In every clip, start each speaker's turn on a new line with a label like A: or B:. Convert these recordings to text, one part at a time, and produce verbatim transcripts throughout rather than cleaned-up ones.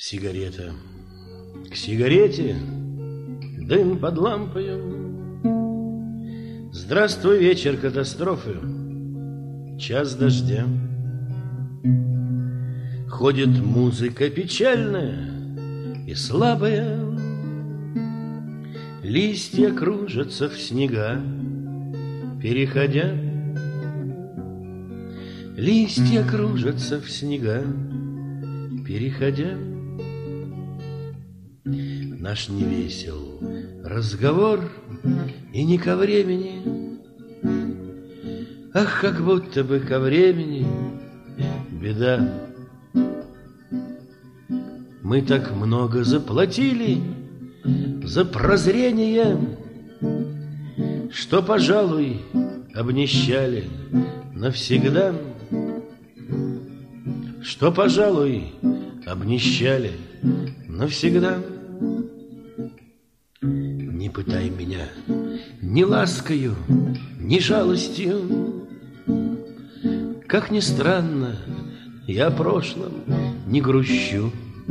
A: Сигарета к сигарете, дым под лампою. Здравствуй, вечер катастрофы, час дождя. Ходит музыка печальная и слабая, листья кружатся в снега, переходя. Листья кружатся в снега, переходя. Наш невесел разговор и не ко времени. Ах, как будто бы ко времени беда. Мы так много заплатили за прозрение, что, пожалуй, обнищали навсегда. Что, пожалуй, обнищали навсегда. Не пытай меня ни ласкою, ни жалостью. Как ни странно, я о прошлом не грущу.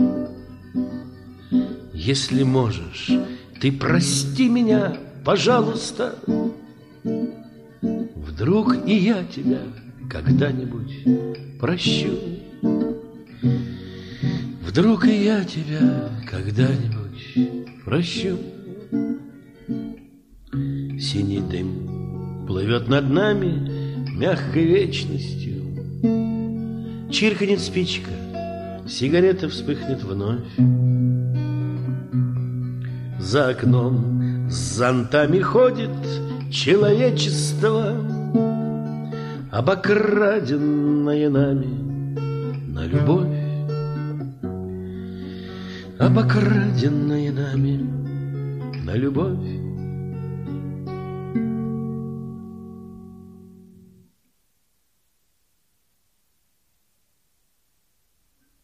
A: Если можешь, ты прости меня, пожалуйста. Вдруг и я тебя когда-нибудь прощу. Вдруг и я тебя когда-нибудь прощу. Синий дым плывет над нами мягкой вечностью. Чиркнет спичка, сигарета вспыхнет вновь. За окном с зонтами ходит человечество, обокраденное нами на любовь. Обокраденное нами на любовь.